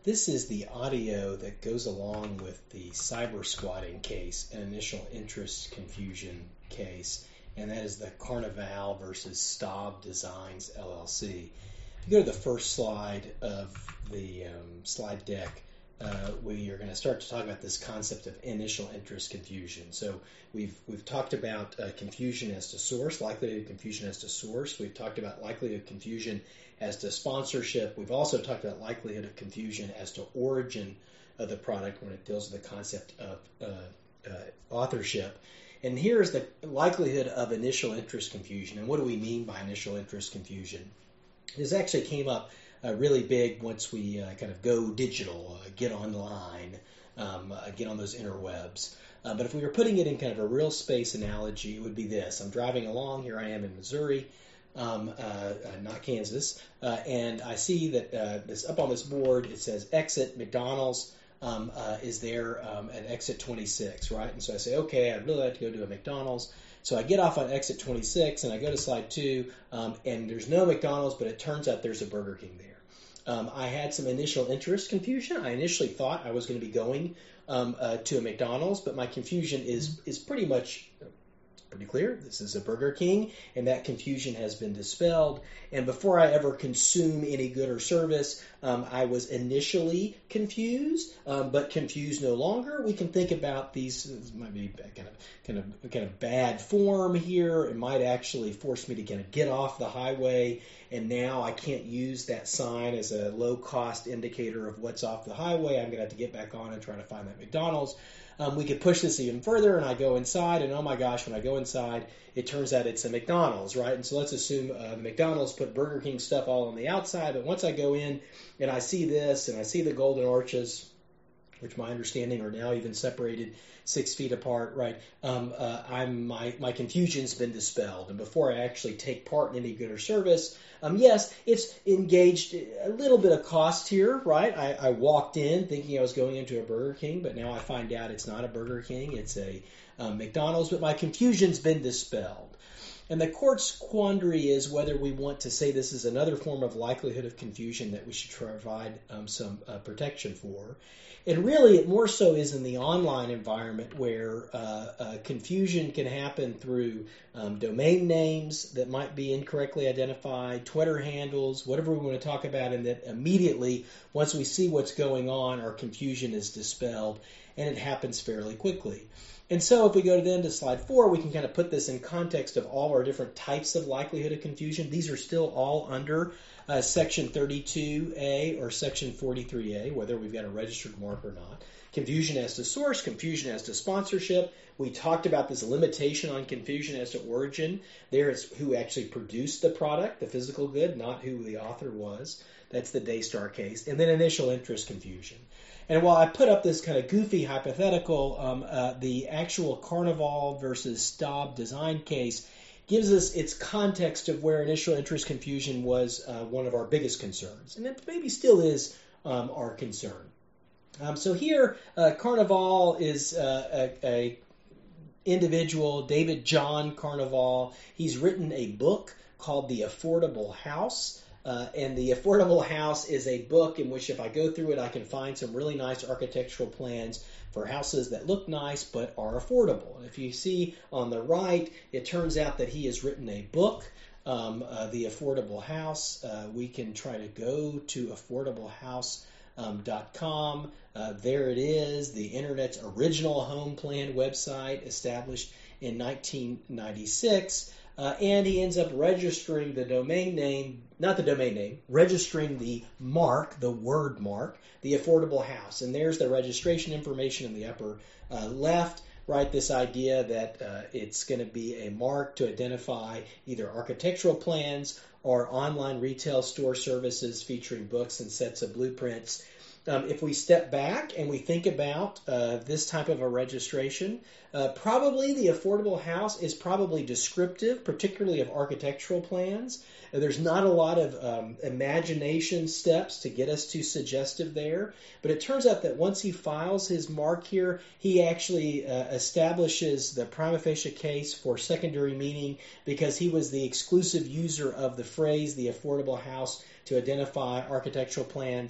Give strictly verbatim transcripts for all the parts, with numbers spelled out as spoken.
This is the audio that goes along with the cyber squatting case, an initial interest confusion case, and that is the Carnival versus Staub Designs L L C. If you go to the first slide of the um, slide deck, uh, we are going to start to talk about this concept of initial interest confusion. So we've we've talked about uh, confusion as to source, likelihood of confusion as to source. We've talked about likelihood of confusion as to sponsorship. We've also talked about likelihood of confusion as to origin of the product when it deals with the concept of uh, uh, authorship. And here's the likelihood of initial interest confusion. And what do we mean by initial interest confusion? This actually came up uh, really big once we uh, kind of go digital, uh, get online, um, uh, get on those interwebs. Uh, but if we were putting it in kind of a real space analogy, it would be this. I'm driving along. Here I am in Missouri. Um, uh, uh, not Kansas, uh, and I see that uh, this up on this board it says exit McDonald's um, uh, is there um, at exit twenty-six, right? And so I say, okay, I'd really like to go to a McDonald's. So I get off on exit twenty-six and I go to slide two, um, and there's no McDonald's, but it turns out there's a Burger King there. Um, I had some initial interest confusion. I initially thought I was going to be going um, uh, to a McDonald's, but my confusion is is pretty much pretty clear. This is a Burger King, and that confusion has been dispelled. And before I ever consume any good or service, um, I was initially confused, um, but confused no longer. We can think about these. This might be kind of kind of kind of bad form here. It might actually force me to kind of get off the highway, and now I can't use that sign as a low cost indicator of what's off the highway. I'm going to have to get back on and try to find that McDonald's. Um, we could push this even further, and I go inside, and oh my gosh, when I go inside, it turns out it's a McDonald's, right? And so let's assume uh, McDonald's put Burger King stuff all on the outside, but once I go in and I see this, and I see the golden arches, which my understanding are now even separated six feet apart, right? Um, uh, I'm my my confusion's been dispelled, and before I actually take part in any good or service, um, yes, it's engaged a little bit of cost here, right? I, I walked in thinking I was going into a Burger King, but now I find out it's not a Burger King, it's a um, McDonald's, but my confusion's been dispelled. And the court's quandary is whether we want to say this is another form of likelihood of confusion that we should provide um, some uh, protection for. And really, it more so is in the online environment where uh, uh, confusion can happen through um, domain names that might be incorrectly identified, Twitter handles, whatever we want to talk about, and that immediately, once we see what's going on, our confusion is dispelled, and it happens fairly quickly. And so if we go then to slide four, we can kind of put this in context of all our different types of likelihood of confusion. These are still all under uh, Section thirty-two A or Section forty-three A, whether we've got a registered mark or not. Confusion as to source, confusion as to sponsorship. We talked about this limitation on confusion as to origin. There is who actually produced the product, the physical good, not who the author was. That's the Daystar case. And then initial interest confusion. And while I put up this kind of goofy hypothetical, um, uh, the actual Carnival versus Staub design case gives us its context of where initial interest confusion was uh, one of our biggest concerns. And it maybe still is um, our concern. Um, so here, uh, Carnival is uh, a, a individual, David John Carnival. He's written a book called The Affordable House. Uh, and The Affordable House is a book in which if I go through it, I can find some really nice architectural plans for houses that look nice but are affordable. And if you see on the right, it turns out that he has written a book, um, uh, The Affordable House. Uh, we can try to go to affordable house dot com. Uh, there it is, the Internet's original home plan website established in nineteen ninety-six. Uh, and he ends up registering the domain name, not the domain name, registering the mark, the word mark, the Affordable House. And there's the registration information in the upper uh, left, right? This idea that uh, it's going to be a mark to identify either architectural plans or online retail store services featuring books and sets of blueprints. Um, if we step back and we think about uh, this type of a registration, uh, probably the Affordable House is probably descriptive, particularly of architectural plans. Uh, there's not a lot of um, imagination steps to get us too suggestive there, but it turns out that once he files his mark here, he actually uh, establishes the prima facie case for secondary meaning because he was the exclusive user of the phrase the Affordable House to identify architectural plans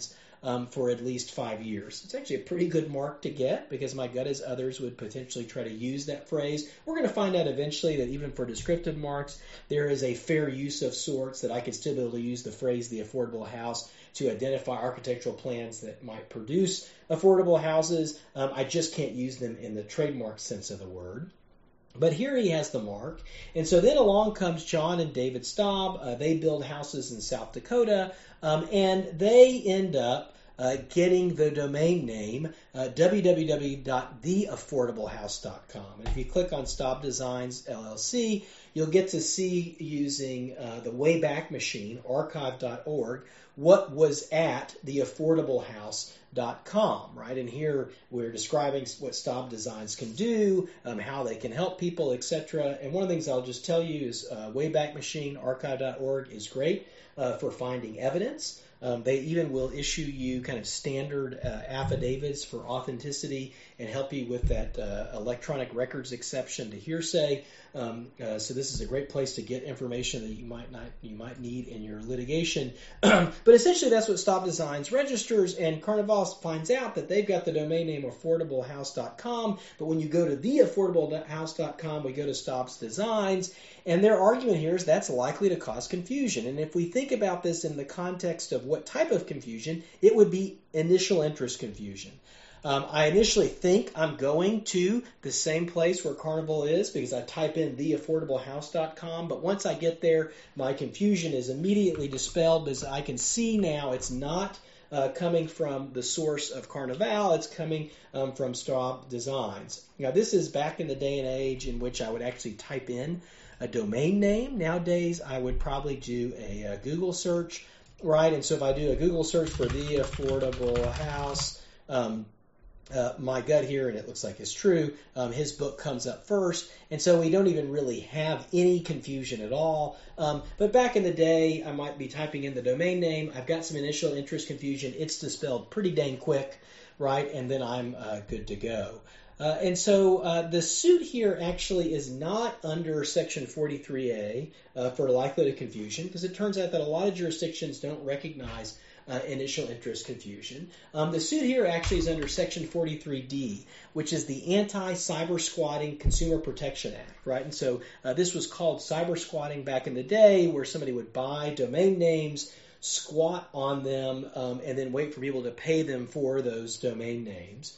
um, for at least five years. It's actually a pretty good mark to get because my gut is others would potentially try to use that phrase. We're going to find out eventually that even for descriptive marks, there is a fair use of sorts that I could still be able to use the phrase the affordable house to identify architectural plans that might produce affordable houses. Um, I just can't use them in the trademark sense of the word. But here he has the mark. And so then along comes John and David Staub. Uh, they build houses in South Dakota, um, and they end up uh, getting the domain name uh, w w w dot the affordable house dot com. And if you click on Staub Designs L L C, you'll get to see using uh, the Wayback Machine, archive dot org, what was at the affordable house dot com, right? And here we're describing what Staub Designs can do, um, how they can help people, et cetera. And one of the things I'll just tell you is uh, Wayback Machine, archive dot org is great uh, for finding evidence. Um, they even will issue you kind of standard uh, affidavits for authenticity and help you with that uh, electronic records exception to hearsay. Um, uh, so this is a great place to get information that you might not you might need in your litigation. But essentially, that's what Staub Designs registers, and Carnival finds out that they've got the domain name affordable house dot com. But when you go to the affordable house dot com, we go to Staub's Designs, and their argument here is that's likely to cause confusion. And if we think about this in the context of what type of confusion, it would be initial interest confusion. Um, I initially think I'm going to the same place where Carnival is because I type in the affordable house dot com, but once I get there, my confusion is immediately dispelled because I can see now it's not uh, coming from the source of Carnival, it's coming um, from Staub Designs. Now, this is back in the day and age in which I would actually type in a domain name. Nowadays, I would probably do a, a Google search, right? And so if I do a Google search for the affordable house, um, Uh, my gut here, and it looks like it's true, um, his book comes up first, and so we don't even really have any confusion at all. Um, but back in the day, I might be typing in the domain name, I've got some initial interest confusion, it's dispelled pretty dang quick, right, and then I'm uh, good to go. Uh, and so uh, the suit here actually is not under Section forty-three A uh, for likelihood of confusion, because it turns out that a lot of jurisdictions don't recognize Uh, initial interest confusion. Um, the suit here actually is under Section forty-three D, which is the Anti-Cyber Squatting Consumer Protection Act, right? And so uh, this was called cyber squatting back in the day, where somebody would buy domain names, squat on them, um, and then wait for people to pay them for those domain names.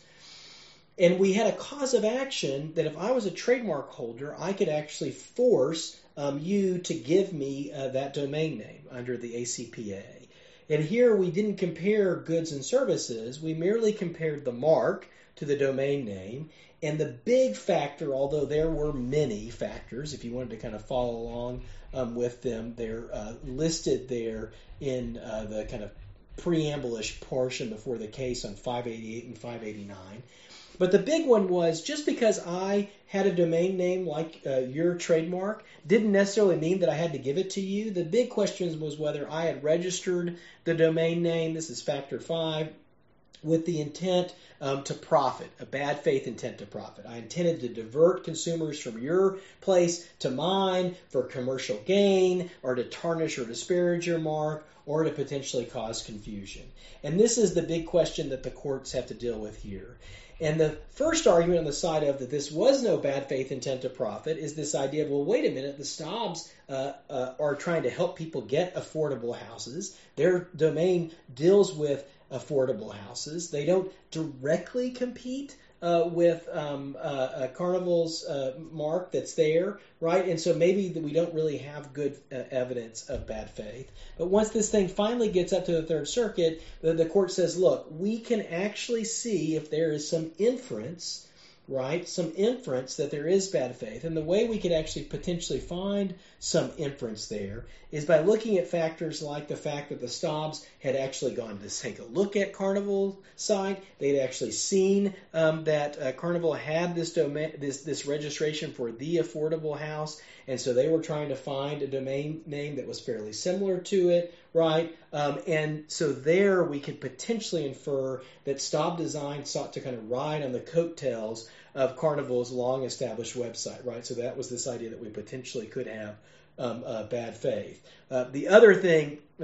And we had a cause of action that if I was a trademark holder, I could actually force um, you to give me uh, that domain name under the A C P A. And here we didn't compare goods and services. We merely compared the mark to the domain name. And the big factor, although there were many factors, if you wanted to kind of follow along um, with them, they're uh, listed there in uh, the kind of preamble-ish portion before the case on five eighty-eight and five eighty-nine. But the big one was just because I had a domain name like uh, your trademark didn't necessarily mean that I had to give it to you. The big question was whether I had registered the domain name, this is factor five, with the intent um, to profit, a bad faith intent to profit. I intended to divert consumers from your place to mine for commercial gain or to tarnish or disparage your mark or to potentially cause confusion. And this is the big question that the courts have to deal with here. And the first argument on the side of that this was no bad faith intent to profit is this idea of, well, wait a minute, the Staubs uh, uh, are trying to help people get affordable houses. Their domain deals with affordable houses. They don't directly compete uh, with um, uh, uh, Carnival's uh, mark that's there, right? And so maybe that we don't really have good uh, evidence of bad faith. But once this thing finally gets up to the Third Circuit, the, the court says, look, we can actually see if there is some inference, right, some inference that there is bad faith. And the way we could actually potentially find some inference there is by looking at factors like the fact that the Staubs had actually gone to take a look at Carnival's site. They'd actually seen um, that uh, Carnival had this domain, this this registration for the affordable house, and so they were trying to find a domain name that was fairly similar to it, right? Um, and so there we could potentially infer that Staub Design sought to kind of ride on the coattails of Carnival's long-established website, right? So that was this idea that we potentially could have um, uh, bad faith. Uh, the other thing that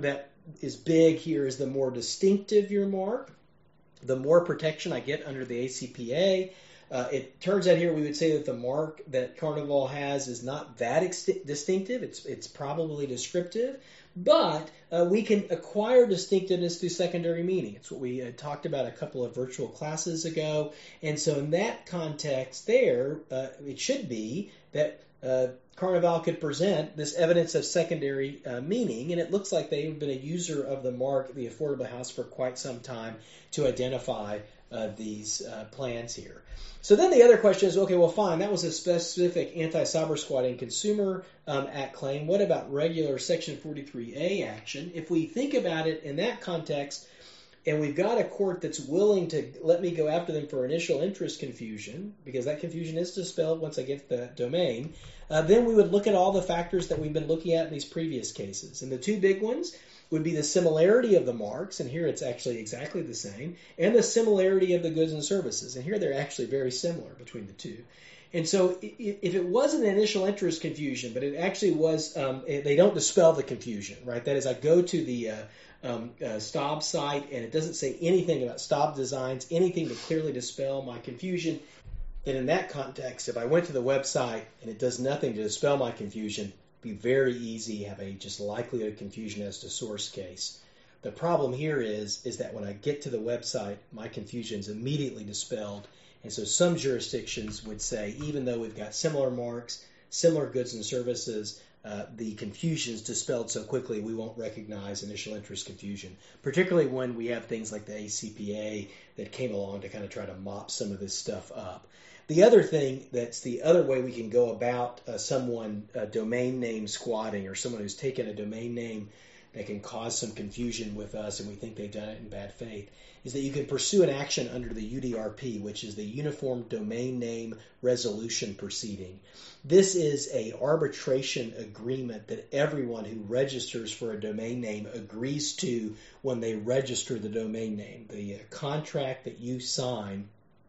is big here is the more distinctive your mark, the more protection I get under the A C P A. Uh, it turns out here we would say that the mark that Carnival has is not that ex- distinctive. It's it's probably descriptive, but uh, we can acquire distinctiveness through secondary meaning. It's what we uh, talked about a couple of virtual classes ago. And so in that context there, uh, it should be that uh, Carnival could present this evidence of secondary uh, meaning, and it looks like they've been a user of the mark, the Affordable House, for quite some time to identify uh, these uh, plans here. So then the other question is, okay, well, fine, that was a specific anti-cyber squatting consumer um, act claim. What about regular Section forty-three A action? If we think about it in that context, and we've got a court that's willing to let me go after them for initial interest confusion, because that confusion is dispelled once I get the domain, uh, then we would look at all the factors that we've been looking at in these previous cases. And the two big ones would be the similarity of the marks, and here it's actually exactly the same, and the similarity of the goods and services, and here they're actually very similar between the two. And so if it wasn't an initial interest confusion, but it actually was, um, they don't dispel the confusion, right? That is, I go to the uh, um, uh, Staub site, and it doesn't say anything about Staub designs, anything to clearly dispel my confusion. Then in that context, if I went to the website and it does nothing to dispel my confusion, be very easy, have a just likelihood of confusion as to source case. The problem here is, is that when I get to the website, my confusion is immediately dispelled. And so some jurisdictions would say, even though we've got similar marks, similar goods and services, uh, the confusion is dispelled so quickly we won't recognize initial interest confusion, particularly when we have things like the A C P A that came along to kind of try to mop some of this stuff up. The other thing that's the other way we can go about uh, someone uh, domain name squatting, or someone who's taken a domain name that can cause some confusion with us and we think they've done it in bad faith, is that you can pursue an action under the U D R P, which is the Uniform Domain Name Resolution Proceeding. This is a arbitration agreement that everyone who registers for a domain name agrees to when they register the domain name. The uh, contract that you sign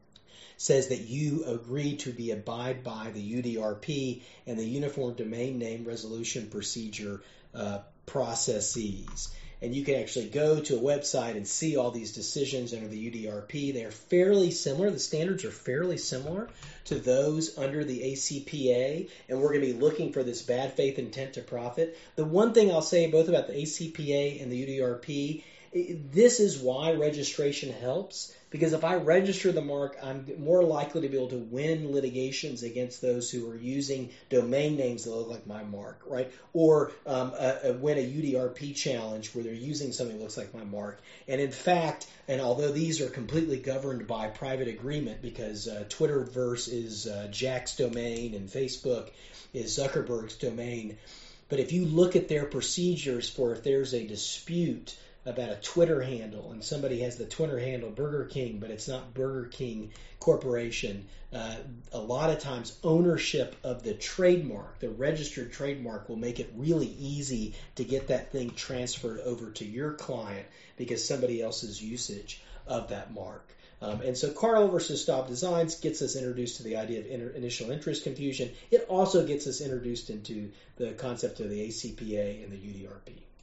says that you agree to be abide by the U D R P and the Uniform Domain Name Resolution Procedure uh, processes. And you can actually go to a website and see all these decisions under the U D R P. They're fairly similar. The standards are fairly similar to those under the A C P A, and we're going to be looking for this bad faith intent to profit. The one thing I'll say both about the A C P A and the U D R P, this is why registration helps, because if I register the mark, I'm more likely to be able to win litigations against those who are using domain names that look like my mark, right? Or um, uh, win a U D R P challenge where they're using something that looks like my mark. And in fact, and although these are completely governed by private agreement, because uh, Twitterverse is uh, Jack's domain and Facebook is Zuckerberg's domain, but if you look at their procedures for if there's a dispute about a Twitter handle, and somebody has the Twitter handle Burger King, but it's not Burger King Corporation, uh, a lot of times ownership of the trademark, the registered trademark, will make it really easy to get that thing transferred over to your client because somebody else's usage of that mark. Um, and so Carnival versus Staub Designs gets us introduced to the idea of inter- initial interest confusion. It also gets us introduced into the concept of the A C P A and the U D R P.